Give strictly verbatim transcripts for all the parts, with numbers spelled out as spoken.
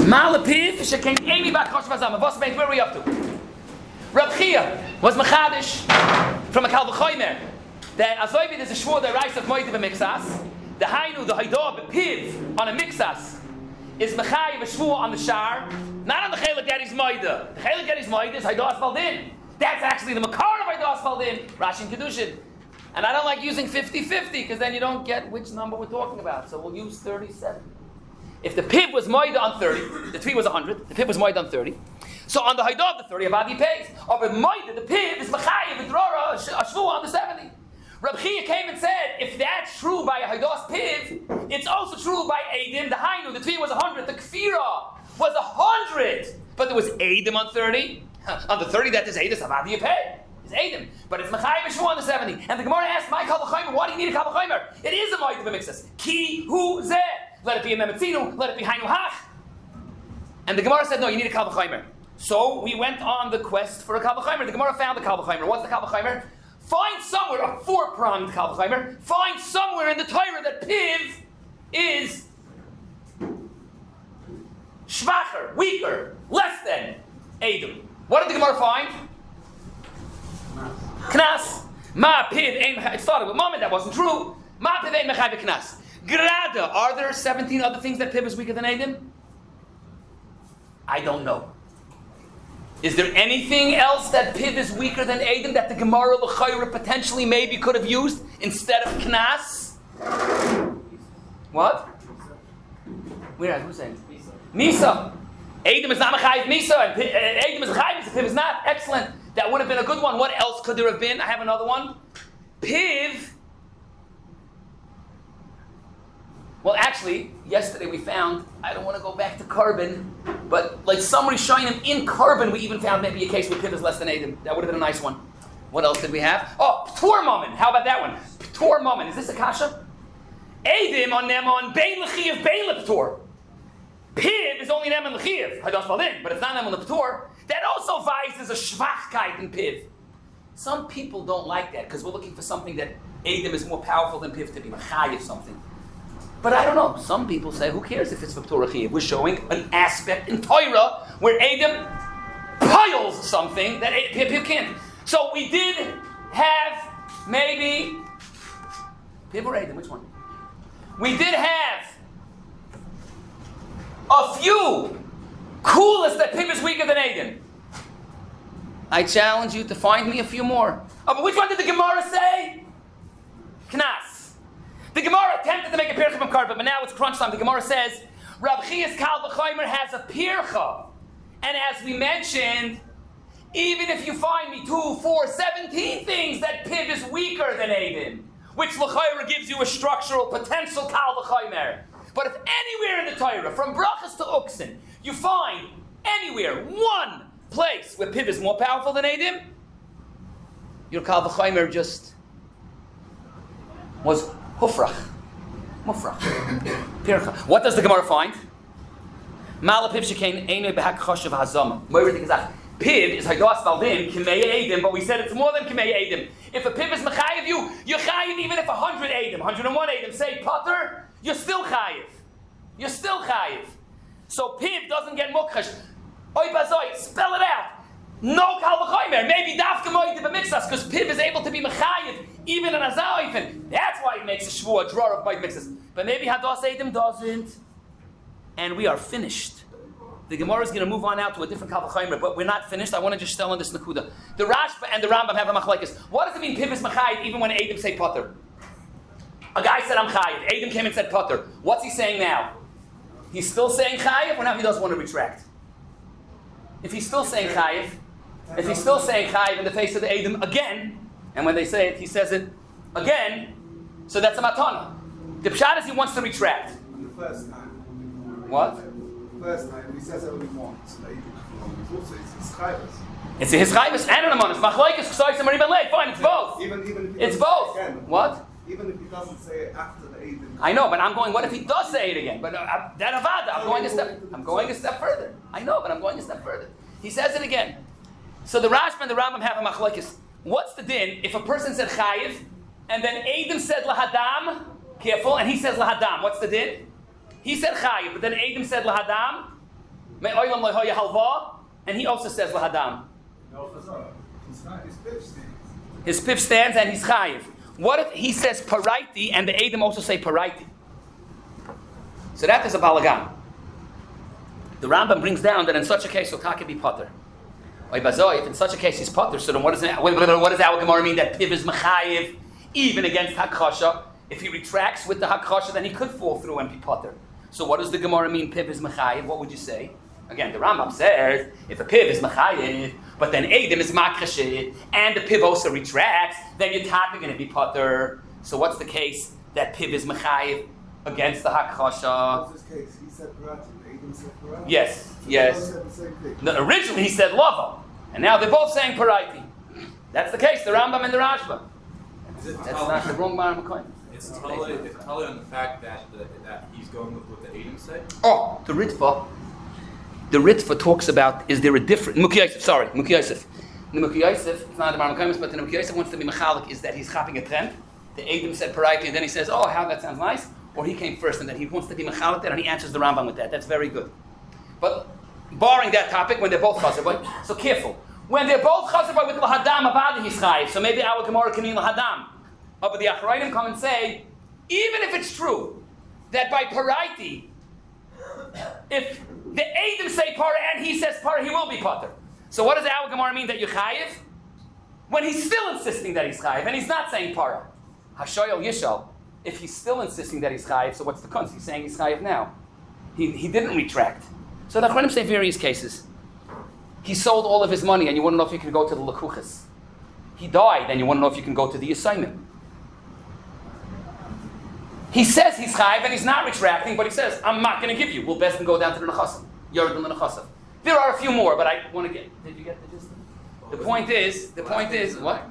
Malapiv, Shekain Amy Bakosh Vazama. What's where are we up to? Rab Chia was Machadish from a Kal V'chomer. That Azoivid is a shvur that rice of Moed b'mixas. The Hainu, the Haidah, Piv on a mixas is Mechayiv a shvur on the shar, not on the Chelik Geddy's Moeda. The Chelik Geddy's Moeda is Haidah Asfaldin. That's actually the Makar of Haidah Asfaldin, Rashi and Kedushin. And I don't like using fifty-fifty because then you don't get which number we're talking about. So we'll use thirty-seven. If the Piv was Moeda on thirty, the Tvi was one hundred, the Piv was Moeda on thirty. So on the Haidah of the thirty, Avadi pays. Over Moeda, the Piv is Mechayiv a Drora, a shvur on the seventy. Rab Chia came and said, if that's true by a Haidas Piv, it's also true by Eidim. The Hainu, the Tvi was one hundred, the Kfira was one hundred, but there was Eidim on thirty. On the thirty, that is Eidim, Avadi Pei. It's Eidim, but it's Mechayiv Shvu on the seventy. And the Gemara asked, my Kal V'chomer, why do you need a Kal V'chomer? It is a Moed b'mixas. Ki hu zeh. Let it be a Memetzinu, let it be Hainu Hach. And the Gemara said, no, you need a Kal V'chomer. So we went on the quest for a Kal V'chomer. The Gemara found the Kal V'chomer. What's the Kal V'chomer? Find somewhere, a four-pronged Kal V'chomer, find somewhere in the Torah that Piv is schwacher, weaker, less than Eidim. What did the Gemara find? Knas. Ma Piv ein Mechayiv. It started with Mammon, that wasn't true. Ma Piv ein Mechayiv Knas. Grada. Are there seventeen other things that Piv is weaker than Eidim? I don't know. Is there anything else that Piv is weaker than Eidim that the Gemara L'chayra potentially maybe could have used instead of Knas? What? Where? Who's saying? Misa. Eidim is not Mechayiv Misa, and Eidim is Mechayiv Misa. Piv is not. Excellent. That would have been a good one. What else could there have been? I have another one. Piv. Well, actually, yesterday we found, I don't want to go back to carbon, but like somebody showing him in carbon, we even found maybe a case where Piv is less than Eidim. That would have been a nice one. What else did we have? Oh, P'tur Mammon. How about that one? P'tur Mammon. Is this a kasha? Eidim on them on Bein L'chiyav Bein L'P'tur. Piv is only them on L'chiyav. Haidas Valdin, but it's not them on the P'tur. That also vies as a Shvachkeit in Piv. Some people don't like that because we're looking for something that Eidim is more powerful than Piv to be Mechayiv something. But I don't know. Some people say, who cares if it's for P'tur Chiyav? We're showing an aspect in Torah where Eidim piles something that Piv, Piv can't. So we did have maybe Piv or Eidim, which one? We did have a few coolest that Piv is weaker than Eidim. I challenge you to find me a few more. Oh, but which one did the Gemara say? Knas. The Gemara attempted to make a pircha from carbon, but now it's crunch time. The Gemara says, Rab Chia's Kal V'chomer has a pircha. And as we mentioned, even if you find me two, four, seventeen things that Piv is weaker than Eidim, which L'chayra gives you a structural potential Kal V'chomer. But if anywhere in the Torah, from Brachas to Uksin, you find anywhere, one place where Piv is more powerful than Eidim, your Kal V'chomer just was Hufrach. Mufrach. Pircha. What does the Gemara find? Malapiv shekain einay behak choshev hazama. Moira gesagt. Piv is Haidas Valdin, Kimei Eidim, but we said it's more than Kimei Eidim. If a Piv is Mechayiv you, you're Chayiv even if one hundred Eidim, one hundred one Eidim say Potter, you're still Chayiv. You're still Chayiv. So Piv doesn't get Mukhash. Oy bazoi, spell it out. No Kal V'chomer. Maybe Dafka Moed b'mixas, because Piv is able to be Mechayiv even in a Za'ifen. That's why it makes a Shvua, a drawer of Moed b'mixas. But maybe Hadas Eidim doesn't. And we are finished. The Gemara is going to move on out to a different Kal V'chomer, but we're not finished. I want to just tell on this Nakuda. The Rashba and the Rambam have a machlekes. What does it mean Piv is Mechayiv even when Eidim say Potter? A guy said I'm Chayiv. Eidim came and said Potter. What's he saying now? He's still saying Chayiv, or now he doesn't want to retract? If he's still saying Chayiv, if he's still saying Chayiv in the face of the Eidim again, and when they say it, he says it again, so that's a matana. The pshat is he wants to retract. And the first time. What? The first time, he says it only once. So it's also his chayvus. It's his chayvus and an amonis. Machlokes, k'sois, and mariban lei. Fine, it's both. Even, even if he it's both. Again, what? Even if he doesn't say it after the Eidim. I know, but I'm going. What if he does say it again? But uh, that avada, I'm going a step. I'm going a step further. I know, but I'm going a step further. He says it again. So the Rashba and the Rambam have a machlokes. What's the din if a person said chayiv and then Eidim said lahadam? Careful, and he says lahadam. What's the din? He said chayiv, but then Eidim said lahadam. Me'olam lo'hoya halva, and he also says lahadam. No chazara. His piv stands. His piv stands and he's chayiv. What if he says paraiti and the Eidim also say paraiti? So that is a balagan. The Rambam brings down that in such a case, he'll taka be potter. If in such a case he's potter, so then what does, it, what does our Gemara mean that piv is mechayiv even against hakchasha? If he retracts with the hakchasha, then he could fall through and be potter. So what does the Gemara mean piv is mechayiv? What would you say? Again, the Rambam says if a piv is mechayiv, but then Eidim is makrashit, and the piv also retracts, then you're taka going to be potter. So what's the case that piv is mechayiv against the hakchasha? What's his case? He said parati. Eidim said parati. Yes, So yes. they both said the same thing. No, originally he said lava, and now they're both saying paraiti. That's the case, the Rambam and the Rashba. Is it That's totally- not the wrong Baram coin. It's totally, it's totally on the fact that the, that he's going with what the Eidim say. Oh, the Ritva. The Ritva talks about, is there a different, Muki Yosef, sorry, Muki Yosef. The Muki Yosef, it's not the Baram Koimus, but the Muki Yosef wants to be mechalik, is that he's chapping a trend. The Eidim said paraiti, and then he says, oh, how that sounds nice. Or he came first, and then he wants to be mechalik that, and he answers the Rambam with that. That's very good. But barring that topic, when they're both chazaboy, so careful. When they're both chazaboy with lahadam avada he's chayiv, so maybe our Gemara can mean lahadam. Oh, but the Acharayim come and say, even if it's true that by paraiti, if the Eidim say para and he says para, he will be potter. So what does our Gemara mean that you're chayiv? When he's still insisting that he's chayiv, and he's not saying para. Hashoyel Yishal. If he's still insisting that he's chayiv, so what's the kunz? He's saying he's chayiv now. He, he didn't retract. So the Acharayim say various cases. He sold all of his money, and you want to know if you can go to the Lakuchas. He died, and you want to know if you can go to the assignment. He says he's chayiv, and he's not retracting, but he says, I'm not going to give you. We'll best go down to the Nechasim. Yerdun the Nechasim. There are a few more, but I want to get... Did you get the gist? The point is, the point is, what?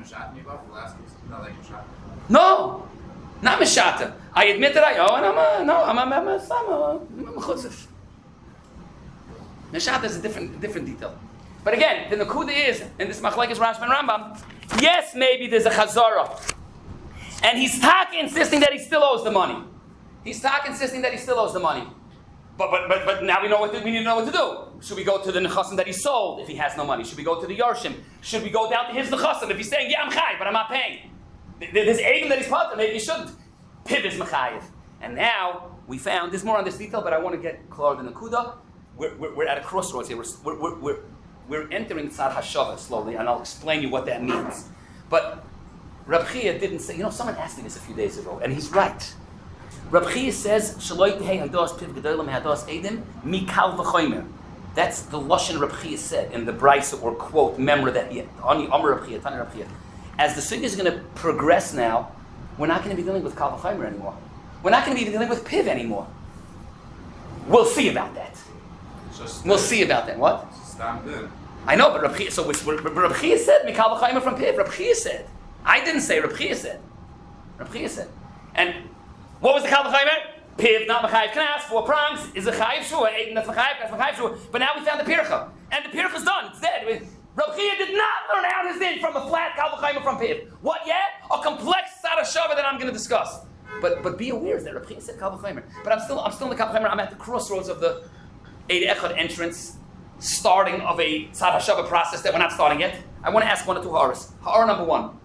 No! Not Meshata. I admit that I owe, and I'm a, no, I'm a, I'm a, I'm a, I'm a chutzif. Meshata is a different, different detail. But again, the Nakuda is, in this Machlekes Rashba and Rambam, yes, maybe there's a Chazara. And he's taka insisting that he still owes the money. He's taka insisting that he still owes the money. But but but but now we know what to, we need to know what to do. Should we go to the nechasim that he sold if he has no money? Should we go to the yarshim? Should we go down to his nechasim if he's saying, yeah, I'm chayiv, but I'm not paying? There's Eidim that he's potter, maybe he shouldn't. Piv is mechayiv. And now we found, there's more on this detail, but I want to get clear than the Nakuda. We're, we're, we're at a crossroads here. We're, we're, we're, we're entering Tzad HaShava slowly, and I'll explain you what that means. But Reb Chia didn't say, you know, someone asked me this a few days ago, and he's right. Reb Chia says, Shaloi tehei hados piv gedolim hados edim mikal v'choymer. That's the Lashon Reb Chia said in the Brisa or quote, memra that he had. Ani Amar Reb Chia, Tani Reb Chia. As the sugi is going to progress now, we're not going to be dealing with kal v'choymer anymore. We're not going to be dealing with piv anymore. We'll see about that. Just We'll see about that. What? Stand in. I know, but Reb Chia, so which, Reb Chia said, mikal v'choymer from piv. Reb Chia said. I didn't say, Reb Chia said. Reb Chia said. And what was the kal v'choymer? Piv, not mechayiv knas, four prongs, is a chayiv shua, eight, that's mechayiv knas, mechayiv shua. But now we found the pircha. And the pircha's done, it's dead. Reb Chia did not learn out his din from a flat kal v'choymer from piv. What yet? A complex tzad shava that I'm going to discuss. But but be aware that Reb Chia said kal v'choymer. But I'm still I'm still in the kal v'choymer. I'm at the crossroads of the Eid Echad entrance, starting of a tzad shava process that we're not starting yet. I want to ask one or two ha'aras. Ha'ara number one.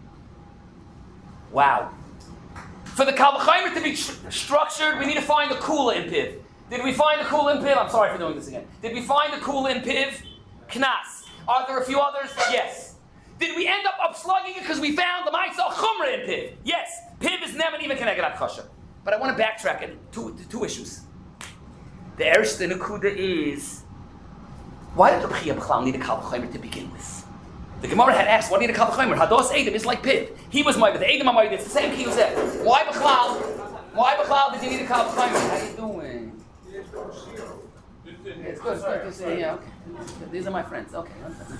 Wow. For the kal v'chomer to be tr- structured, we need to find the kula in piv. Did we find the kula in piv? I'm sorry for doing this again. Did we find the kula in piv? Knas. Are there a few others? Yes. Did we end up upslugging it because we found the ma'isa chumra in piv? Yes. Piv is never even connected at chasha. But I want to backtrack it. Two, two issues. The erste nekuda is, why did Reb Chia B'chlal need a kal v'chomer to begin with? The Gemara had asked, what do you need a kal v'chomer? Hados Eidim is like piv. He was moed, the Eidim are moed, it's the same kiyuzeh. Why B'chlal? Why B'chlal did you need a kal v'chomer? How you doing? Yeah, it's good, it's good to see you. Yeah, okay. These are my friends, okay.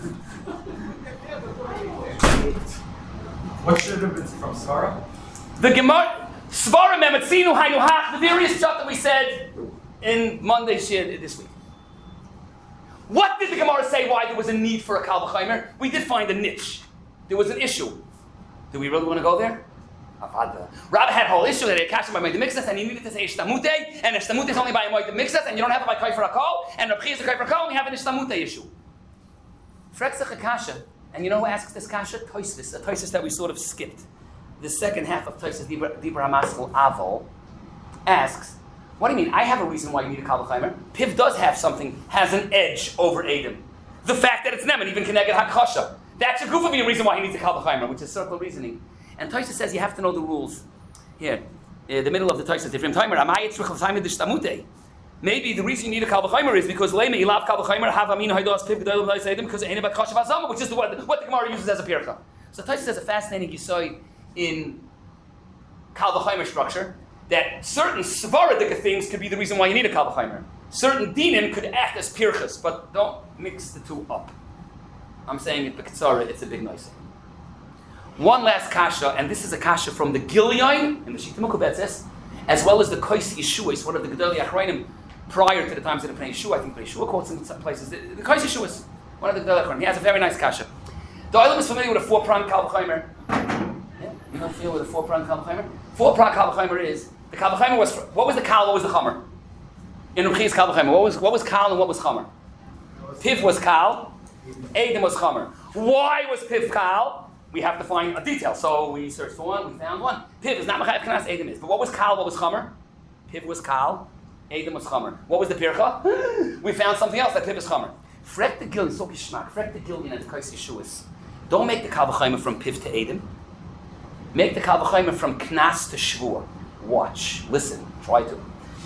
What should have been from Svara? The Gemara, Svara Mematzinu Hainu Hach, the various stuff that we said in Monday's shir this week. What did the Gemara say why there was a need for a kal v'chomer? We did find a niche. There was an issue. Do we really want to go there? Avada. Rabbi had a whole issue that he kasha by Moed Mixas, and he needed to say Ishtamute, and Ishtamute is only by Moed Mixas, and you don't have it by Kaifer Akol, and Rabbi is a Kaifer Akol, and we have an Ishtamute issue. Freksach kasha, and you know who asks this kasha? Toisvis, a Toisvis that we sort of skipped. The second half of Toisvis, Dibra Hamaskal Avol, asks, what do you mean? I have a reason why you need a Kal V'chaimer. Piv does have something, has an edge over Edom. The fact that it's Neman, even Keneged HaKasha. That's a goof of a reason why he needs a Kal V'chaimer, which is circle reasoning. And Toisvis says you have to know the rules. Here, in the middle of the Toisvis, Different Timer, maybe the reason you need a Kal V'chaimer is because Lema Ilav Kal V'chaimer have Amin Haidos Piv Gedolim Dais Edom because Eine Bat Kasha V'Azama, which is the, what, what the Gemara uses as a pircha. So Toisvis has a fascinating yisoid in Kal V'chaimer structure. That certain svaradik things could be the reason why you need a Kal V'chaimer. Certain dinim could act as pirchas, but don't mix the two up. I'm saying it b'ktsara, it's a big noise. One last kasha, and this is a kasha from the Gileon in the Shita Mukubetzes, as well as the Kois Yeshuas, one of the Gedolei Achrayim prior to the times of the Pnei Yeshua. I think Pnei Yeshua quotes in some places. The, the Kois Yeshuas, one of the Gedolei Achrayim. He has a very nice kasha. The Olam is familiar with a four-pronged Kal V'chaimer. Yeah? You don't feel with a four-pronged Kal V'chaimer? Four-pronged Kal V'chaimer is the Kal V'chaimer was, what was the Kal, what was the Chamer? In Ruchi's Kal V'chaimer, what was, what was Kal and what was Chamer? Piv was Kal, Edom was Chamer. Why was Piv Kal? We have to find a detail. So we searched for one, we found one. Piv is not Mechayev Knas, Edom is. But what was Kal, what was Chamer? Piv was Kal, Edom was Chamer. What was the Pircha? We found something else that Piv is Chamer. Frek the Gillian, so Kishmak, Frek the Gillian and the Kais Yeshuas. Don't make the Kal V'chaimer from Piv to Edom. Make the Kal V'chaimer from Knas to Shvua. Watch, listen, try to.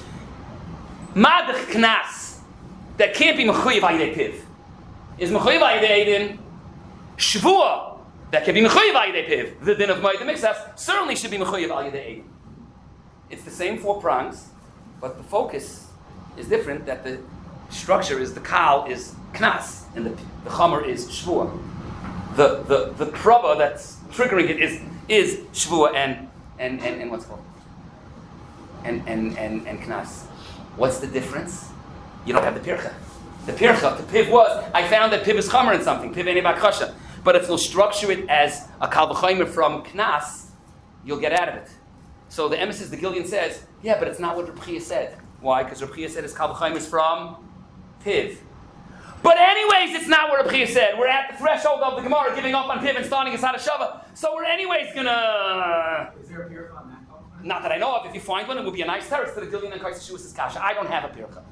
Madach Knas, that can't be Mechuyev Ayidei Piv, is Mechuyev Ayidei Edom. Shvua, that can be Mechuyev Ayidei Piv, the din of Moed Mixas, certainly should be Mechuyev Ayidei Edom. It's the same four prongs, but the focus is different, that the structure is the Kal is Knas, and the, the Chamer is Shvua. The, the, the Prabha that's triggering it is, is Shvua and, and, and, and what's it called? And, and, and, and Knas. What's the difference? You don't have the Pircha. The Pircha, the Piv was, I found that Piv is Chamer in something, Piv Eine Bat Kasha. But if you'll structure it as a Kal V'chaimer from Knas, you'll get out of it. So the emissaries, the Gillian says, yeah, but it's not what Reb Chia said. Why? Because Reb Chia said his Kal V'chaimer is from Piv. But anyways, it's not what Reb Chia said. We're at the threshold of the Gemara giving up on Piv and starting Asad Shava. So we're anyways gonna... Is there a Pircha on that? Not that I know of. If you find one, it would be a nice teretz to the Gillian and Kais Yeshuas' kasha. I don't have a pircha.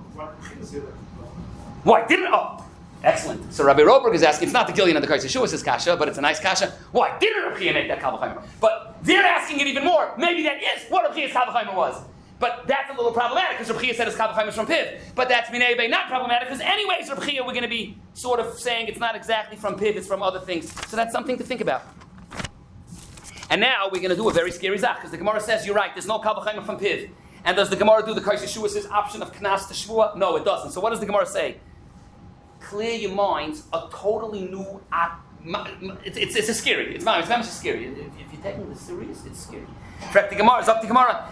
Why didn't? Oh, excellent. So Rabbi Roberg is asking. It's not the Gillian and the Kais Yeshuas' kasha, but it's a nice kasha. Why didn't Rabbi Chia make that Kal V'chaimer? But they're asking it even more. Maybe that is what Rabbi Chia's Kal V'chaimer was. But that's a little problematic because Rabbi Chia said his Kal V'chaimer is from Piv. But that's Minei Bei not problematic because anyways, Rabbi Chia, we're going to be sort of saying it's not exactly from Piv, it's from other things. So that's something to think about. And now we're going to do a very scary zach, because the Gemara says, you're right, there's no Kal V'chaimer from Piv. And does the Gemara do the Kais Yeshuas' option of Knas to Shvua? No, it doesn't. So what does the Gemara say? Clear your minds, a totally new... It's, it's, it's a scary. It's not it's scary. If, if you're taking this serious, it's scary. In fact, the Gemara is up to Gemara.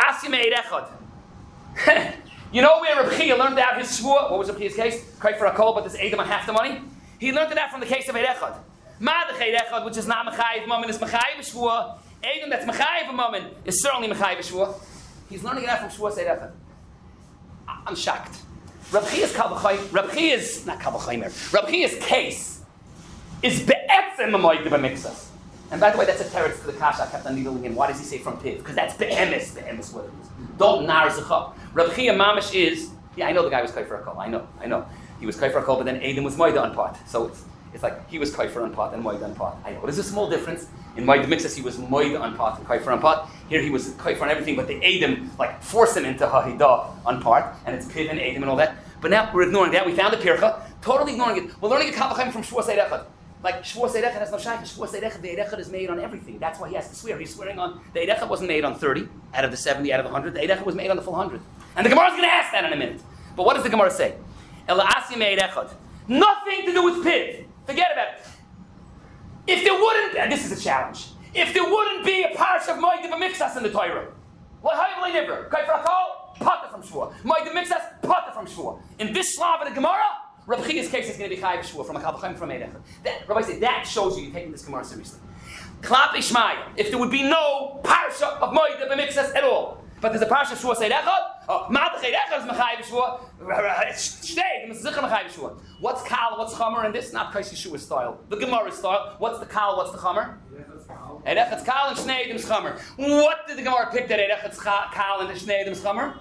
You know where Reb Chia learned out his Shvua? What was Reb Chia's case? Cry for a call, but this Edom on half the money. He learned it out from the case of Eid Echad. Madach Eid Echad, which is not Mechayev Mammon, is Mechayev Shvua. Edom that's Mechayev Mammon is certainly Mechayev Shvua. He's learning it out from Shvua Eid Echad. I'm shocked. Reb Chia's Kal V'chaimer, Reb Chia's, not Kal V'chaimer, Reb Chia's case is be'etzem Moed B'mixas. And by the way, that's a teretz to the kasha I kept on needling in. Why does he say from Piv? Because that's be'emes, be'emes what it is. Don't nar zechab. Reb Chia mamish is, yeah, I know the guy was kaifer akol. I know, I know. He was kaifer akol, but then Edom was moed on pot. So it's it's like he was kaifer on pot and moed on pot. I know. There's a small difference. In Moed B'mixas, he was moed on pot and kaifer on pot. Here he was kaifer on everything, but the Edom like force him into hahidah on pot, and it's Piv and Edom and all that. But now we're ignoring that. We found a pircha, totally ignoring it. We're learning a Kal V'chaimer from Shvuas Eid Echad. Like Shvuas Eid Echad has no shaykh. Shvuas Eid Echad, the Eid Echad is made on everything. That's why he has to swear. He's swearing on the Eid Echad wasn't made on thirty out of the seventy out of the hundred. The Eid Echad was made on the full hundred. And the Gemara is going to ask that in a minute. But what does the Gemara say? Ela asim Eid Echad. Nothing to do with Piv. Forget about it. If there wouldn't, and this is a challenge. If there wouldn't be a parish of Moed B'mixas in the Torah, what how will I never? Kaifer Akol, Potter from Shvuah. Moed B'mixas, Potter from Shvuah. In this Slav of the Gemara, Rabbi Chia's case is going to be Chayav Shvuah from a Kal V'chaimer from Eid Echad. That Rabbi said that shows you you're taking this Gemara seriously. Klap Ishmael. If there would be no parsha of Moed b'Mikzas at all. But there's a parsha of Shua Seid Echad. Oh, Madach Eid Echad is Mechai B'Shua. Shtei, it's Zichar Mechai B'Shua. What's Kal, what's Chomer in this? Not Kais Yeshua style. The Gemara style. What's the Kal, what's the Chomer? Eid Echad's Kal and Shnei Edim's Chomer. What did the Gemara pick that Eid Echad's Kal and the Shnei Edim's Chomer?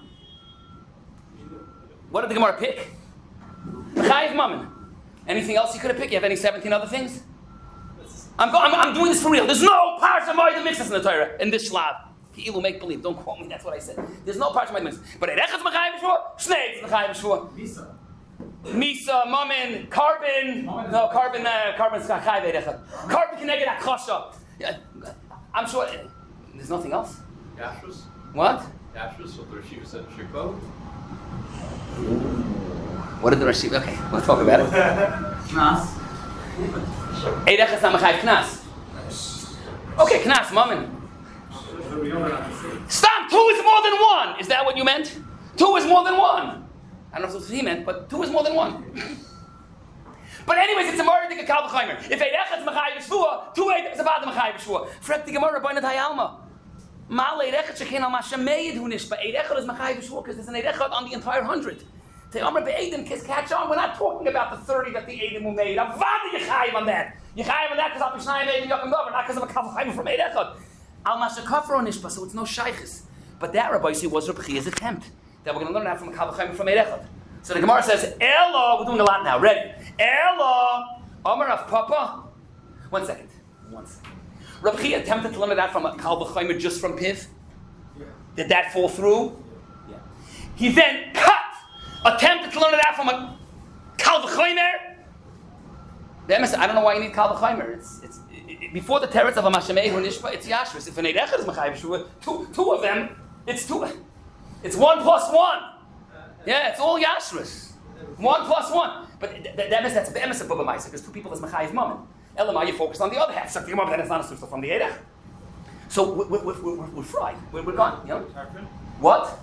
What did the Gemara pick? Chayiv Mammon. Anything else you could have picked? You have any seventeen other things? I'm, go- I'm, I'm doing this for real. There's no parsha Moed b'Mikzas in the Torah in this shlab. Ki'ilu make believe. Don't quote me. That's what I said. There's no parsha Moed b'Mikzas. But Eid Echad's Mechai B'Shua, Shnei Edim's Mechai B'Shua. Misa. Misa, Mammon, Carbon. No, Carbon. Uh, Carbon's Chayiv Eid Echad. Carbon Keneged Akosha. Yeah, I'm sure. Uh, there's nothing else. Yashrus? What? Yashrus, what the Rashiva said, Shikbo? What did the Rashi? Okay, we'll talk about it. Knas. Eid Echad's not Mechai Knas. Okay, Knas, Mammon. Stop! Two is more than one! Is that what you meant? Two is more than one. I don't know if that's what he meant, but two is more than one. But anyways, it's a murder to Kal V'Chaimer. If Eid Echad's Mechai B'Shua, two Eid is about the Mechai B'Shua. Frek the Gemara, Boinat Hayalma. Mal Eid Echad shekein al Mashameid hu nishba. Eid Echad is Mechai B'Shua because there's an Eid Echad on the entire hundred. Te'amar be'edim, kiss, catch on. We're not talking about the thirty that the Eidim were made. I'm vada Yechayiv on that. Yechayiv on that because Al Pishnayim Eidim Yakim Dover, not because of a Kal V'Chaimer from Eid Echad. Al Mashakafro nishba, so it's no shaykhis. But that Rabbi say was Rabbi Chia's attempt that we're going to learn that from a Kal V'Chaimer from Eid Echad. So the Gemara says, Elo, we're doing a lot now. Ready? Elo, Amar of Papa. One second. One second. Rabbi Chia attempted to learn that from a Kal V'Chaimer just from Piv. Yeah. Did that fall through? Yeah. He then cut. Attempted to learn that from a Kal V'Chaimer. I don't know why you need Kal V'Chaimer. It's it's it, it, before the teretz of a Mashamei or Nishba. It's Yashrus. If an Eid Echad is Mechai B'Shua, two two of them. It's two. It's one plus one. Yeah, it's all Yashrus. One plus one. But th- th- that means that's Be'emes of Bubba Maisa because two people is Mechai Mammon. Elamai, you focus on the other half. So then it's not a susta from the Eid Echad. So we're, we're, we're, we're, we're fried. We're, we're gone. You know what?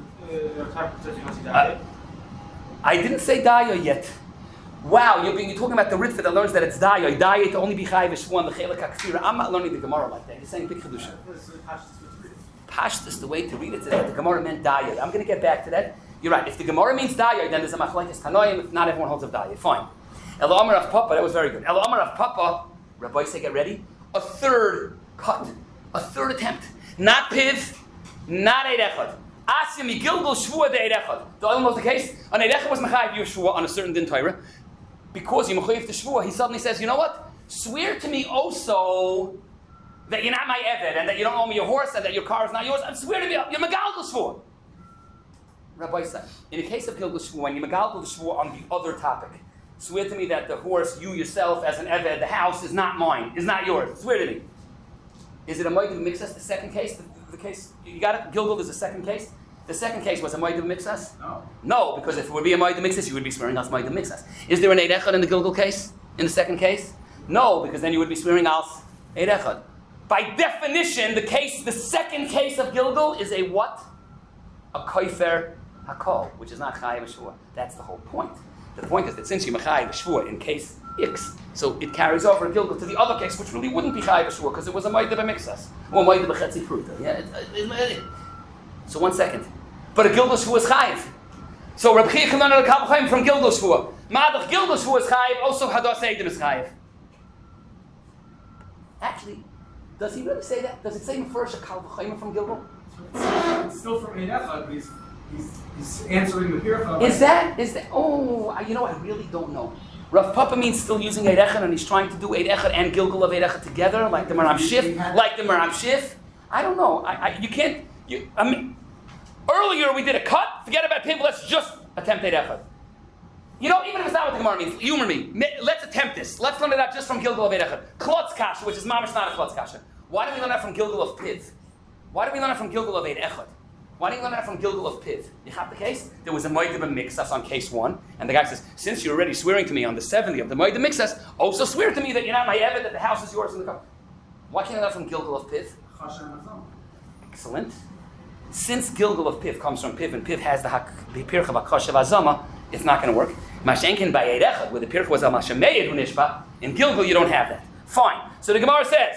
Uh, I didn't say Daya yet. Wow, you're, you're talking about the Ritva that learns that it's Daya. Daya to only be Chayiv Shvuan the Chelak HaKfira. I'm not learning the Gemara like that. You're saying Big Chedusha. Pashtus, the way to read it today. The Gemara meant Daya. I'm going to get back to that. You're right. If the Gemara means Daya, then there's a Machlekes Tanoim. If not, everyone holds of Daya. Fine. El Amar of Papa, that was very good. El Amar of Papa, Rabbi say, get ready. A third cut. A third attempt. Not Piv, not Eid Echad. Asim Gilgal Shvua de Eid Echad. The other was the case. An Eid Echad was Mechayiv Yeshua on a certain din Torah. Because you Mechayiv the Shvua, he suddenly says, you know what? Swear to me also that you're not my Eved and that you don't owe me your horse and that your car is not yours. And swear to me, you're Megalgal Shvua. Rabbi said, in the case of Gilgal Shvua, when you Megalgal Shvua on the other topic, swear to me that the horse, you yourself as an Eved, the house is not mine, is not yours. Swear to me. Is it a Moed B'Mikzas, the second case? The, the case, you got it? Gilgal is the second case? The second case was a Moed B'Mikzas? No. No, because if it would be a Moed B'Mikzas, you would be swearing as Moed B'Mikzas. Is there an Eid Echad in the Gilgal case? In the second case? No, because then you would be swearing as Eid Echad. By definition, the case, the second case of Gilgal is a what? A Koifer HaKol, which is not Chayiv Shvua. That's the whole point. The point is that since you Mechayiv Shvua in case X, so it carries over in Gilgal to the other case, which really wouldn't be Chayiv Shvua because it was a Moed B'Mikzas. Or Moed B'Chetzi Pruta. Yeah, it, it, it, it. So one second. But a Gilgal Shvua is Chayiv. So Rabbi Chia can learn a Kal V'Chaimer from Gilgal Shvua. Madach Gilgal Shvua is Chayiv, also Hadas Eidim is Chayiv. Actually, does he really say that? Does it say first a Kal V'Chaimer from Gilgal? It's still from Eid Echad, but he's, he's, he's answering the Pircha. Is that, is that, oh, I- you know, I really don't know. Rav Papa means still using Eid Echad and he's trying to do Eid Echad and Gilgal of Eid Echad together, like the Maram Shif, like the Maram Shif. I don't know. I, I, you can't, you, I mean, earlier we did a cut, forget about people, let's just attempt Eid Echad. You know, even if it's not what the Gemara means, humor me, let's attempt this. Let's learn it out just from Gilgal of Eid Echad. Klotz Kasha, which is mamash not a Klotz Kasha. Why do we learn that from Gilgal of Piv? Why do we learn that from Gilgal of Eid Echad? Why do you learn that from Gilgal of Piv? You have the case? There was a Moed B'Mikzas on case one, and the guy says, since you're already swearing to me on the seventy of the Moed B'Mikzas, also swear to me that you're not my Eved, that the house is yours in the car. Why can't you learn that from Gilgal of Piv? Excellent. Since Gilgal of Piv comes from Piv, and Piv has the, the Pircha of HaKoshev Azama, it's not going to work. Mashenkin by Eid Echad, where the Pircha was Al Mashameid Hunishba, in Gilgal you don't have that. Fine. So the Gemara says,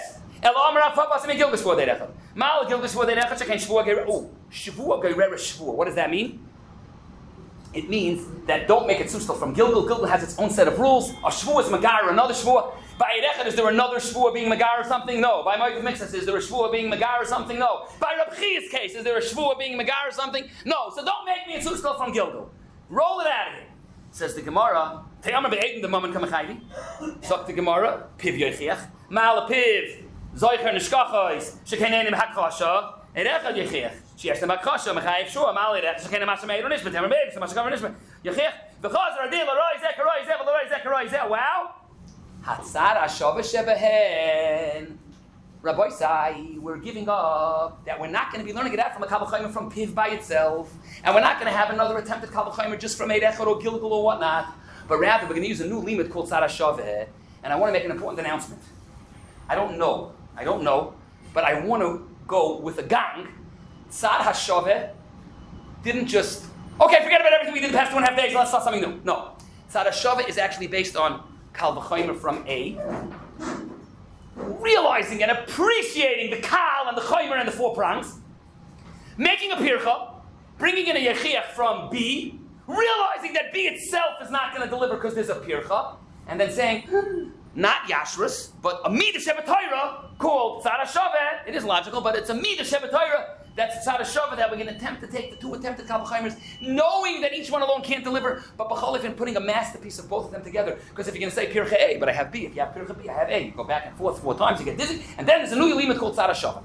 El Amar Rav Papa Asmi Gilgal Shvua Deirechad. Mal Gilgal Shvua Deirechad Shekein Shvua Geirera. Oh, Shvua Geirera Shvua. What does that mean? It means that don't make it sustal from Gilgal. Gilgal has its own set of rules. A Shvua is Magar, another Shvua. By Eirechad, is there another Shvua being Magar or something? No. By Moed Mixas, is there a Shvua being Magar or something? No. By Rab Chia's case, is there a Shvua being Magar or something? No. So don't make me a sustal from Gilgal. Roll it out of here. Says the Gemara, Teyamar be'edim the moment kamachayvi. Sagt the Gemara, Piv yoichiach. Mal Piv, Zoicher nishkachos, shekenenim hakasha, Eirechad yoichiach. Sheyesh them hakasha, mechayiv shua, Mal Eirechad, shekenem asha meir unishma, Teyamar be'edim, so masha kavar nishma. Yoichiach, v'chazar adil, aroi zeh, aroi zeh, aroi zeh, aroi zeh. Wow. Hatzar hashava shebehen. Rabbi Sai, we're giving up that we're not going to be learning it out from a Kal V'chomer from Piv by itself, and we're not going to have another attempt at Kal V'chomer just from Eirechad or Gilgal or whatnot, but rather we're going to use a new limit called Tzad HaShaveh, and I want to make an important announcement. I don't know, I don't know, but I want to go with a gang. Tzad HaShaveh didn't just, okay, forget about everything we did the past two and a half days, let's start something new. No. Tzad HaShaveh is actually based on Kal V'chomer from A, realizing and appreciating the Kal and the Chomer and the four prongs, making a Pircha, bringing in a Yechiach from B, realizing that B itself is not going to deliver because there's a Pircha, and then saying, hmm, not Yashrus, but a Midah Shebetorah called Tzad HaShaveh. It is logical, but it's a Midah Shebetorah. That's Tzad HaShaveh that we're going to attempt to take the two attempted Kal V'chomers, knowing that each one alone can't deliver, but b'cholifin putting a masterpiece of both of them together. Because if you're going to say Pircha A, but I have B, if you have Pircha B, I have A, you go back and forth four times, you get dizzy, and then there's a new limit called Tzad HaShaveh.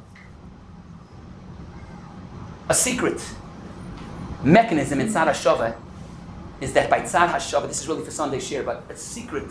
A secret mechanism in Tzad HaShaveh is that by Tzad HaShaveh, this is really for Sunday share, but a secret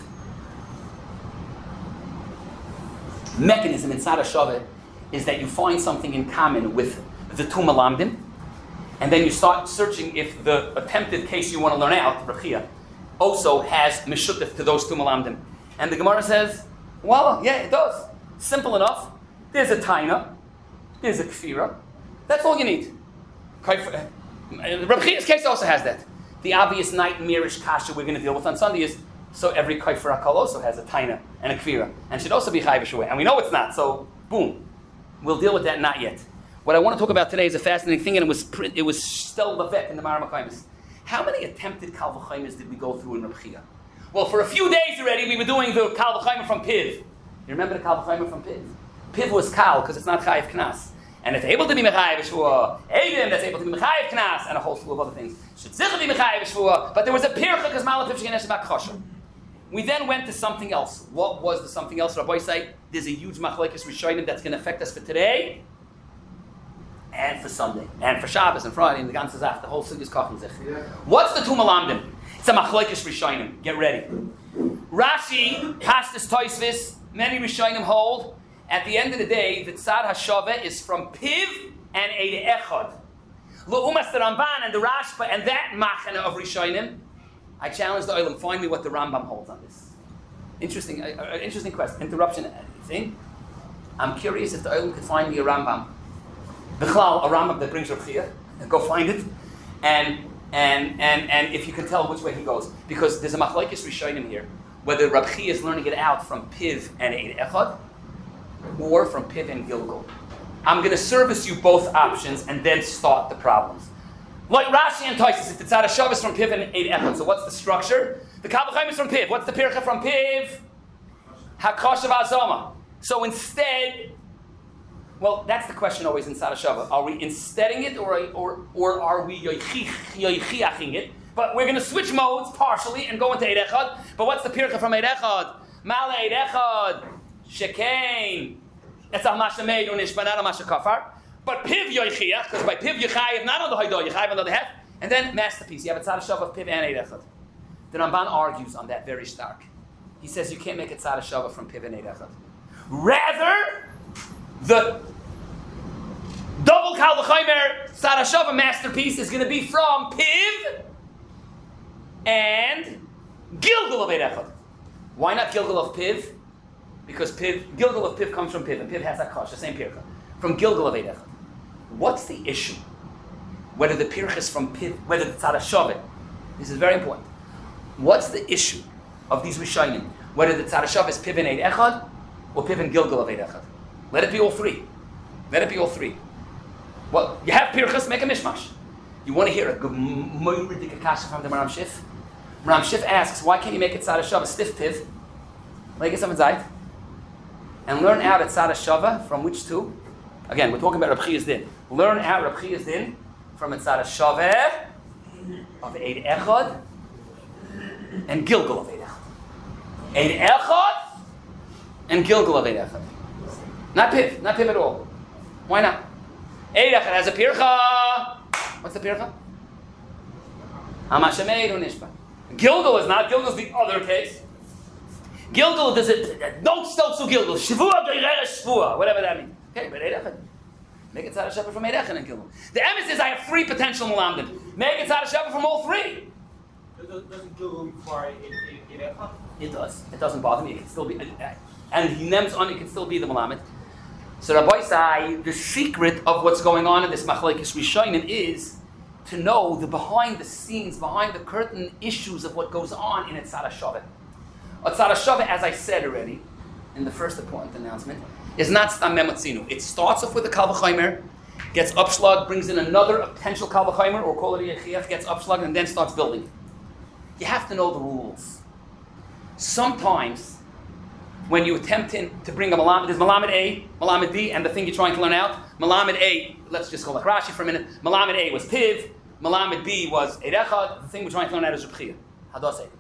mechanism in Tzad HaShaveh is that you find something in common with the two Malamdim, and then you start searching if the attempted case you want to learn out, Rav Chia, also has Meshutef to those two Malamdim. And the Gemara says, well, yeah, it does. Simple enough. There's a Taina, there's a Kfira. That's all you need. Rav Chia's case also has that. The obvious nightmarish kasha we're going to deal with on Sunday is, so every Kaifer Akal also has a Taina and a Kfira, and should also be Chayvish away. And we know it's not, so boom. We'll deal with that not yet. What I want to talk about today is a fascinating thing, and it was it was still Levet in the Mara Makaimis. How many attempted Kal V'chomers did we go through in Rav Chia? Well, for a few days already, we were doing the Kal V'chomer from Piv. You remember the Kal V'chomer from Piv? Piv was Kal, because it's not Chayiv Knas. And it's able to be Mechayiv Shvua. Eidim, that's able to be Mechayiv Knas, and a whole slew of other things. Should Zicha be Mechayiv Shvua, but there was a Pircha, because Malapiv Shegenesh Bak Chosher. We then went to something else. What was the something else? Rabbi say there's a huge machlokes rishonim that's going to affect us for today and for Sunday and for Shabbos and Friday and the ganze Zach. The whole thing is kochen sich. What's the two malamdim? It's a machlokes rishonim. Get ready. Rashi, Pastus Toisvis, many rishonim hold. At the end of the day, the Tzad HaShaveh is from Piv and Eide Echad. L'umas the Ramban and the Rashba and that machane of rishonim. I challenge the Olam, find me what the Rambam holds on this. Interesting, uh, uh, interesting question. Interruption thing. I'm curious if the Olam could find me a Rambam. B'chlal, a Rambam that brings Rav Chia. Go find it. And and and and if you can tell which way he goes. Because there's a machlokes rishonim here. Whether Rav Chia is learning it out from Piv and Eid Echad, or from Piv and Gilgal. I'm going to service you both options and then start the problems. Like Rashi and Tosis, if the Tzad HaShaveh is from Piv and Eid Echad, so what's the structure? The Kal V'chomer is from Piv. What's the Pircha from Piv? Hakosha V'azoma. So instead, well, that's the question always in Tzad HaShaveh. Are we insteading it, or or or are we yoichiaching it? But we're going to switch modes partially and go into Eid Echad. But what's the Pircha from Eid Echad? Male Eid Echad, Shekain. That's a Masha Meid Unishba, not a Masha Kafar. But Piv Yoichiach, because by Piv Yechayev, not on the Haidah, Yechayev on the other half. And then masterpiece. You have a Tzad HaShaveh of Piv and Eid Echad. The Ramban argues on that very stark. He says you can't make a Tzad HaShaveh from Piv and Eid Echad. Rather, the double Kal V'chomer Tzad HaShaveh masterpiece is going to be from Piv and Gilgal of Eid Echad. Why not Gilgal of Piv? Because Piv, Gilgal of Piv comes from Piv, and Piv has Akash, the same Pircha. From Gilgal of Eid Echad. What's the issue? Whether the Pircha is from Piv, whether the Tzad HaShaveh. This is very important. What's the issue of these Rishonim? Whether the Tzad HaShaveh is Piv and Eid Echad, or Piv and Gilgal of Eid Echad. Let it be all three. Let it be all three. Well, you have Pirchas, make a mishmash. You want to hear a Gemara kasha from the Maram Shif? Maram Shif asks, why can't you make it Tzad HaShava stiff piv? Like it Zayt. And learn out at Tzad HaShava from which two? Again, we're talking about Reb Chiya's din. Learn out Reb Chiya's din from a Tzad HaShava of Eid Echad and Gilgal of Eid Echad. Eid Echad and Gilgal of Eid Echad. Not piv, not piv at all. Why not? Eid Echad has a pircha. What's the pircha? Hamashameid or Nishba. Gilgal is not. Gilgal is the other case. Gilgal does it. Don't still to Gilgal. Shavua geireh shvua. Whatever that means. Okay, but Eid Echad. Make it Tzad HaShava from Eid Echad and Gilgal. The emes is I have three potential malamdim. Make it Tzad HaShava from all three. Doesn't Gilgal require Eid Echad? It does. It doesn't bother me. It can still be. And he names on. It can still be the malamed. So Rabbi Sai, the secret of what's going on in this Machlekes Rishonim is to know the behind the scenes, behind the curtain issues of what goes on in a Tzad HaShava. A Tzad HaShava, as I said already in the first important announcement, is not Stam Memotzinu. It starts off with a Kal V'chomer, gets upschlag, brings in another potential Kal V'chomer, or call it a Yechiach, gets upschlag, and then starts building. You have to know the rules. Sometimes, when you attempt in, to bring a Malamed, there's Malamed A, Malamed B, and the thing you're trying to learn out. Malamed A, let's just go like Rashi for a minute. Malamed A was Piv, Malamed B was Eid Echad. The thing we're trying to learn out is Reb Chiya. Hadaseh.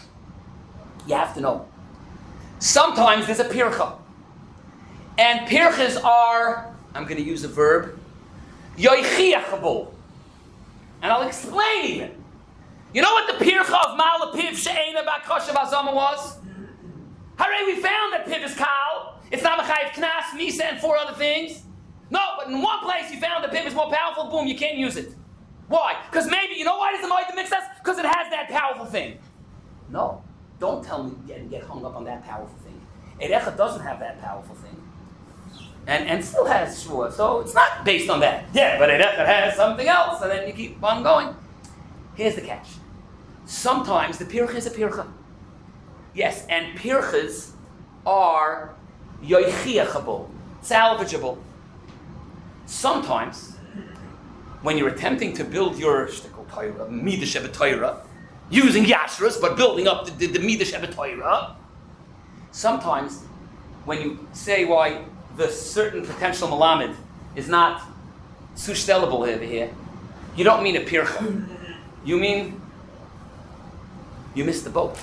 You have to know. Sometimes there's a Pircha. And Pirchas are, I'm going to use a verb, Yoichiachable. And I'll explain even. You know what the Pircha of Ma'ala Piv She'ena Ba'Koshev Azama was? Hooray, we found that Piv is Kal. It's not Mechayev Knas, Misa, and four other things. No, but in one place you found that Piv is more powerful, boom, you can't use it. Why? Because maybe, you know why does the Moed mix us? Because it has that powerful thing. No, don't tell me get, get hung up on that powerful thing. Eid Echad doesn't have that powerful thing. And and still has Shua, so it's not based on that. Yeah, but Eid Echad has something else, and then you keep on going. Here's the catch. Sometimes the Pircha is a Pircha. Yes, and Pirchas are yoichiachable, salvageable. Sometimes, when you're attempting to build your shtickle Torah, Midah Shebet Torah, using Yashras, but building up the, the, the Midah Shebet Torah, sometimes, when you say why the certain potential Malamed is not sushtelable over here, you don't mean a Pircha. You mean you missed the boat.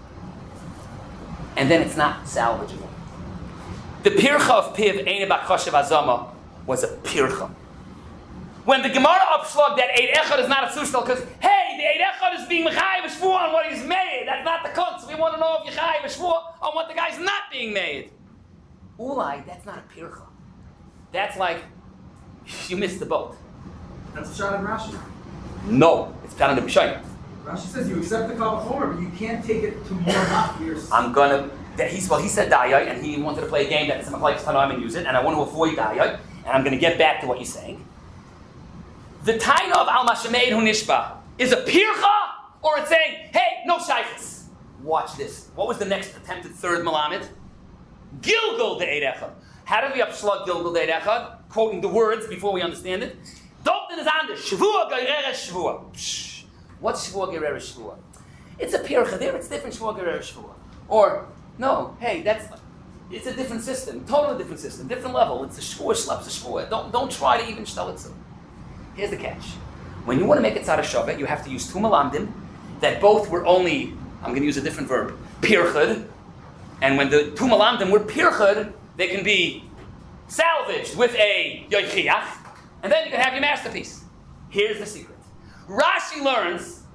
And then it's not salvageable. The Pircha of Piv, Eine Ba'Koshev Azama, was a Pircha. When the Gemara upslugged that Eid Echad is not a Sushtel, because, hey, the Eid Echad is being Mechayev Shvua on what he's made. That's not the kunz. We want to know if Yechayev Shvua on what the guy's not being made. Ulai, that's not a Pircha. That's like, you missed the boat. That's a shot in Rashi. No, it's Pshat in the B'Shayim. Rashi says you accept the Kal V'chomer, but you can't take it to more hot years. I'm gonna. That he's well. He said Dayai, and he wanted to play a game that some like Tanaim and use it, and I want to avoid Dayai, and I'm gonna get back to what you're saying. The Taina of Al Mashameid Hu Nishba is a Pircha, or it's saying, hey, no shaykhs. Watch this. What was the next attempted third Malamed? Gilgal de Eid Echad. How do we upslug Gilgal de Eid Echad? Quoting the words before we understand it. Dalton is anders. Shvua geireh shvua. What's Shvua Gerer Shvua? It's a Pircha there, it's different Shvua Gerer Shvua. Or, no, hey, that's, it's a different system, totally different system, different level. It's a Shvua, slaps a Shvua. Don't, don't try to even shtel it so. Here's the catch. When you want to make it Tzad HaShava, you have to use two Malamdim that both were only, I'm going to use a different verb, Pirchad. And when the two Malamdim were Pirchad, they can be salvaged with a Yoichiach, and then you can have your masterpiece. Here's the secret. Rashi learns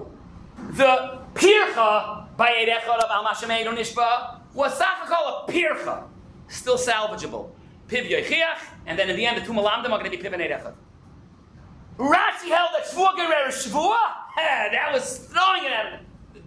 the Pircha by Eid Echad of Al Mashameid Hu Nishba was Sachakol a Pircha, still salvageable. Piv Yoichiach, and then in the end the two Malamdim are going to be Piv and Eid Echad. Rashi held that Shvua Gerer Shvua, that was throwing it at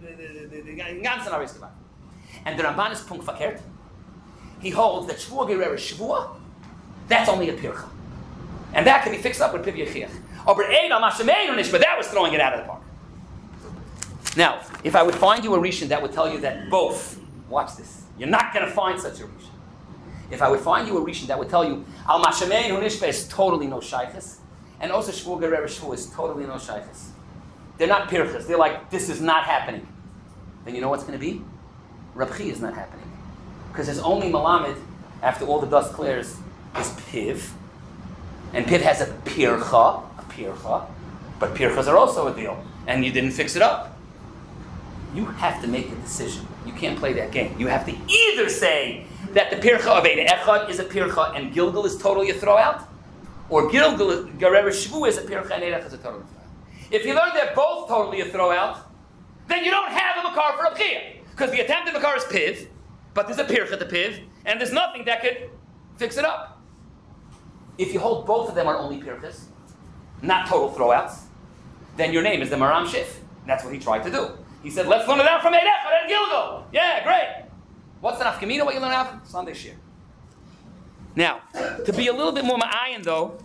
him. And the Ramban is Punk Fakert. He holds that Shvua Gerer Shvua, that's only a Pircha. And that can be fixed up with Piv Yoichiach. But that was throwing it out of the park. Now, if I would find you a Rishon that would tell you that both, watch this, you're not going to find such a Rishon. If I would find you a Rishon that would tell you, Al Mashamein Hunishba is totally no shaykhis, and also Shvuah Gerer Shvuah is totally no shaykhis. They're not pirchas. They're like, this is not happening. Then you know what's going to be? Reb Chia is not happening. Because his only Malamed, after all the dust clears, is Piv. And Piv has a pircha, a pircha, but pirchas are also a deal. And you didn't fix it up. You have to make a decision. You can't play that game. You have to either say that the pircha of Eid Echad is a pircha and Gilgal is totally a throwout, or Gilgal, Gerer Shvu is a pircha and Eid Echad is a total throwout. If you learn they're both totally a throwout, then you don't have a makar for a Chia. Because the attempted makar is Piv, but there's a pircha to Piv, and there's nothing that could fix it up. If you hold both of them are only pirchas, not total throwouts, then your name is the Maram Shif. That's what he tried to do. He said, let's learn it out from Eid Echad and Gilgal. Yeah, great. What's the nafkamina? What you learn out? Sunday shir. Now, to be a little bit more ma'ayin though,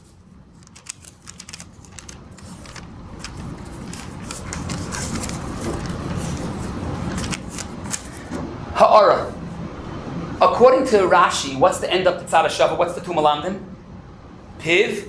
ha'ara. According to Rashi, what's the end of the Tzad HaShavah? What's the two Malamdim? Piv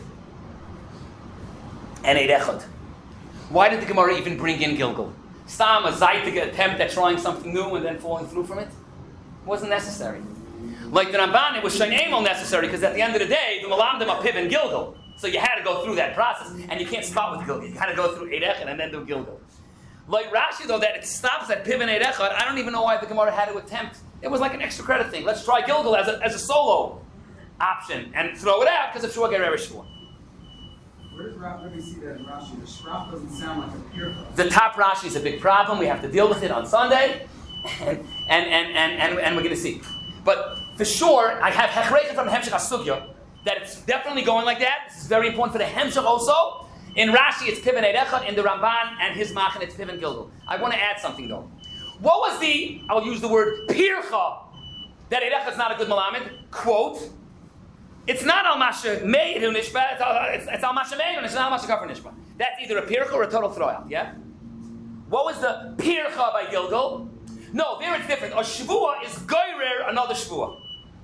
and Eid Echad. Why did the Gemara even bring in Gilgal? Stam, a zaytig attempt at trying something new and then falling through from it? It wasn't necessary. Like the Ramban, it was Shain'emel necessary because at the end of the day, the Malamdim are Piv and Gilgal. So you had to go through that process, and you can't start with Gilgal. You had to go through Eid Echad and then do Gilgal. Like Rashi, though, that it stops at Piv and Eid Echad, I don't even know why the Gemara had to attempt. It was like an extra credit thing. Let's try Gilgal as a, as a solo option and throw it out because of Shua Gerer Shua. Where does Rashi, where do we see that in Rashi? The Shraf doesn't sound like a pircha. The top Rashi is a big problem. We have to deal with it on Sunday, and and and and, and, and we're going to see. But for sure, I have Hechrecha from Hemshech HaSugya that it's definitely going like that. This is very important for the Hemshech also. In Rashi, it's Piv and Eid Echad. In the Ramban and his Machen, it's Piv and Gilgal. I want to add something though. What was the, I'll use the word pircha, that Eid Echad is not a good Malamed? Quote, it's not al masha meir nishba, it's, it's al masha meir, it's not al masha kafir nishba. That's either a pircha or a total throwout, yeah? What was the pircha by Gilgal? No, there it's different. A shvua is goyrer another shvua.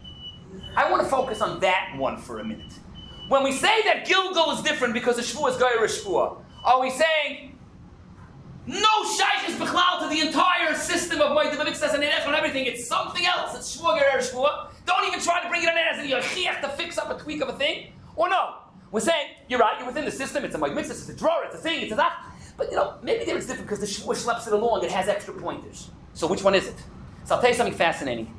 I want to focus on that one for a minute. When we say that Gilgal is different because a shvua is goyrer shvua, are we saying no shaykh is bichlal to the entire system of Moed B'Miksas and Eid Echad and everything? It's something else. It's shvua gerer shvua. Don't even try to bring it in as a yochiach to fix up a tweak of a thing. Or no, we're saying you're right. You're within the system. It's a Moed B'Miksas. It's a drawer. It's a thing. It's a that. But you know, maybe there it's different because the shvua schleps it along. It has extra pointers. So which one is it? So I'll tell you something fascinating.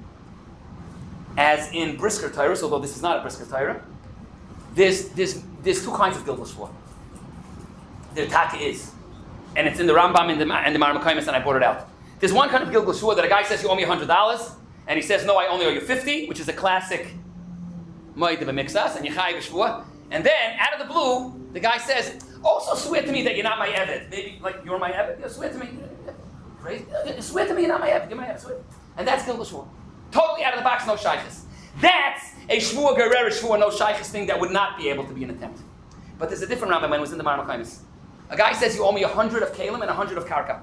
As in Brisker Torah, although this is not a Brisker Torah, there's there's there's two kinds of Gilgal shvua. There taka is. And it's in the Rambam and the, and the Maram Kaimis, and I brought it out. There's one kind of Gilgal Shua that a guy says, you owe me one hundred dollars, and he says, no, I only owe you fifty, which is a classic Moed B'Miksas, and Yechai B'Shvua. And then, out of the blue, the guy says, also swear to me that you're not my Eved. Maybe, like, you're my Eved? Yeah, swear to me. Crazy. Swear to me you're not my Eved. You're my Eved. Swear. And that's Gilgal Shua. Totally out of the box, no shaykhs. That's a Shvua Gerer Shvua, no shaykhs thing that would not be able to be an attempt. But there's a different Rambam when it was in the Maram Kaimis. A guy says, you owe me one hundred of Kalim and one hundred of Karka.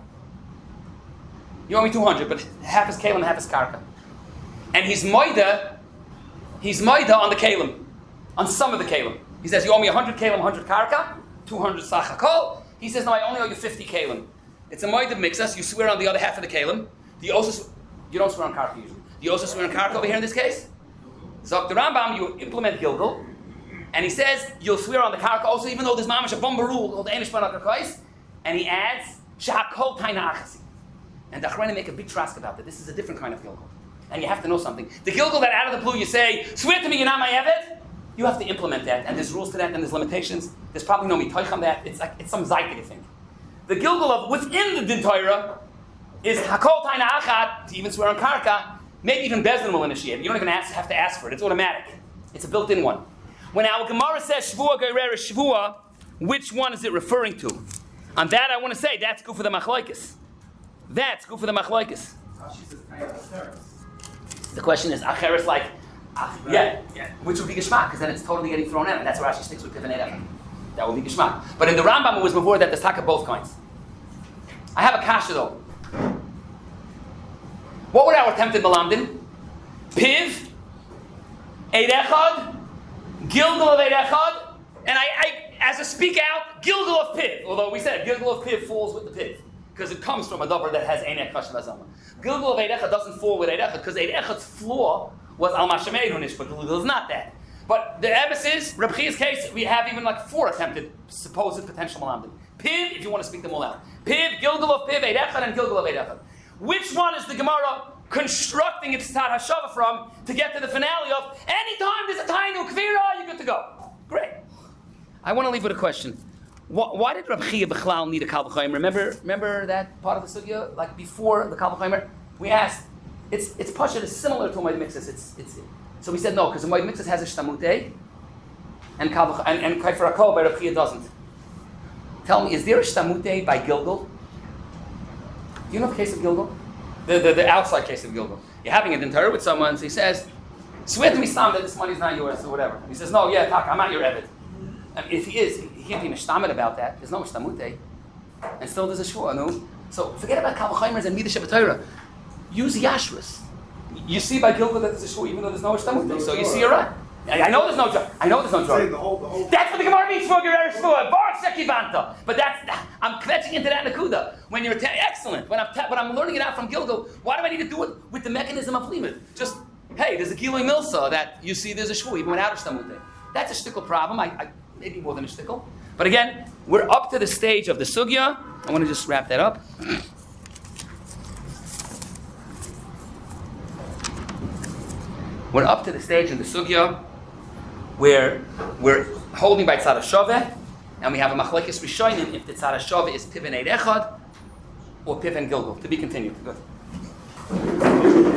You owe me two hundred, but half is Kalim, half is Karka. And he's Moida, he's Moida on the Kalim, on some of the Kalim. He says, you owe me one hundred Kalim, one hundred Karka, two hundred Sachakol. He says, no, I only owe you fifty Kalim. It's a Moida Mixas, you swear on the other half of the Kalim. The also, you don't swear on Karka usually. Do you also swear on Karka over here in this case? Zok the Rambam, you implement Gilgal. And he says, you'll swear on the karka also, even though there's mamash a bomba rule called Einish Banakar Kais. And he adds, Shahakol Taina Achasi. And the Achrayim make a big trask about that. This is a different kind of Gilgal. And you have to know something. The Gilgal that out of the blue you say, swear to me you're not my Eved, you have to implement that. And there's rules to that, and there's limitations. There's probably no mitoich on that. It's like, it's some zaytik thing. The Gilgal of within the Din Torah is Hakol Taina Achat, to even swear on karka, maybe even Bezdin will initiate it. You don't even ask, have to ask for it. It's automatic. It's a built-in one. When our Gemara says Shvua Gerer Shvua, which one is it referring to? On that I want to say, that's good for the Machlaikis. That's good for the Machlaikis. The question is, Acheres like, uh, yeah, yeah, which would be Geshmak, because then it's totally getting thrown out, and that's where Rashi sticks with Piv and Eid Echad. That would be Geshmak. But in the Rambam it was before that there's taka both kinds. I have a kasha though. What were our attempted Malamdin? Piv Eid Echad, Gilgal of Eid Echad, and I, I, as a speak out, Gilgal of Piv. Although we said Gilgal of Piv falls with the Piv, because it comes from a davar that has Ein Echad Vazama. Gilgal of Eid Echad doesn't fall with Eid Echad, because Eid Echad's flaw was Al Mashameid Hunish, but Gilgal is not that. But the emes is, Reb Chia's case, we have even like four attempted supposed potential malamdim. Piv, if you want to speak them all out. Piv, Gilgal of Piv, Eid Echad, and Gilgal of Eid Echad. Which one is the Gemara constructing its Tzad HaShava from to get to the finale of anytime there's a Tainu Kvira, you're good to go? Great. I want to leave with a question. Why, why did Reb Chia Bechlal need a Kal V'chomer? Remember, remember that part of the sugya? Like before the Kal V'chomer? We asked, it's it's Pasha, it's similar to Moed Mixes. It's, it's, so we said no, because the Moed Mixes has a Shtamutei, and Kal and, and Kaifer HaKol by Reb Chia doesn't. Tell me, is there a Shtamutei by Gilgal? Do you know the case of Gilgal? The, the, the outside case of Gilgal. You're having a dinner with someone, so he says, swear to me, Stam, that this money's not yours, or whatever. He says, no, yeah, Taka, I'm not your Eved. And if he is, he can't be mishtamet about that. There's no mishtamute. And still there's a shua, no? So forget about Kal V'chomers and Midah Shabbat. Use Yashrus. You see by Gilgal that there's a shua, even though there's no mishtamute. So you see you're right. I, I know there's no jar. I know there's no jar. The whole, the whole That's what the Gemara means for Gerer Shvua. Baruch Shekivanta. But that's, I'm kvetching into that nakuda. When you're, te- excellent. When I'm, te- when I'm learning it out from Gilgal, why do I need to do it with the mechanism of limit? Just, hey, there's a Giloi Milsa that you see there's a shvua, even without a shtamute. That's a shtickle problem. I, I, maybe more than a shtickle. But again, we're up to the stage of the sugya. I want to just wrap that up. We're up to the stage in the sugya where we're holding by Tzad HaShaveh, and we have a machlekes rishonim if the Tzad HaShaveh is Piv and Eid Echad or Piv and Gilgal. To be continued. Good.